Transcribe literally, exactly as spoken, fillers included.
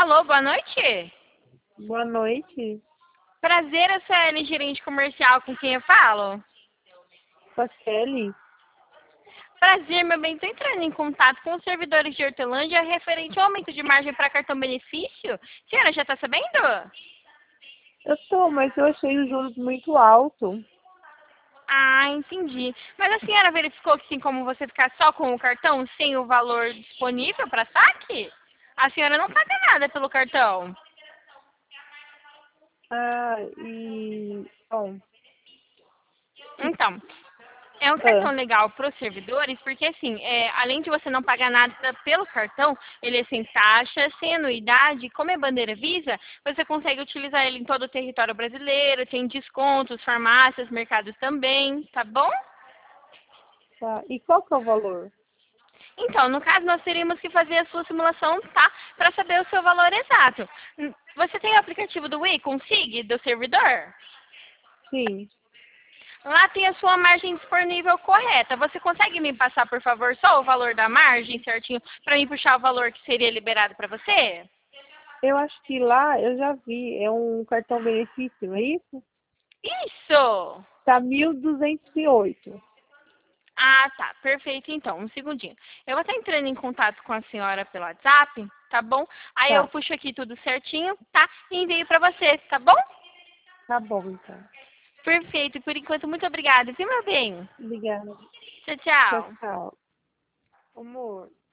Alô, boa noite. Boa noite, Prazer, eu sou a Ellen, gerente comercial, com quem eu falo? Pacelli. Prazer, meu bem, estou entrando em contato com os servidores de Hortolândia referente ao aumento de margem para cartão benefício. Senhora, já está sabendo? Eu tô, mas eu achei os juros muito alto. Ah, entendi. Mas a senhora verificou que tem como você ficar só com o cartão sem o valor disponível para saque? A senhora não paga nada pelo cartão. Ah, e... Bom, Então, é um ah, cartão legal para os servidores, porque assim, é, além de você não pagar nada pelo cartão, ele é sem taxa, sem anuidade, como é bandeira Visa, você consegue utilizar ele em todo o território brasileiro, tem descontos, farmácias, mercados também, tá bom? tá. E qual que é o valor? Então, no caso, nós teríamos que fazer a sua simulação, tá? Para saber o seu valor exato. Hum, Você tem o aplicativo do Wii, Consig, do servidor? Sim, Lá tem a sua margem disponível correta. Você consegue me passar, por favor, só o valor da margem certinho para mim puxar o valor que seria liberado para você? eu acho que lá eu já vi, é um cartão benefício, não é isso? Isso! Tá mil duzentos e oito. Ah, tá. Perfeito, então. Um segundinho. Eu vou estar entrando em contato com a senhora pelo WhatsApp, tá bom? Aí eu Tá, puxo aqui tudo certinho, tá? E envio para você, tá bom? tá bom então. Perfeito. Por enquanto, muito obrigada, viu, meu bem? Obrigada. Tchau, Tchau, tchau. tchau. Amor.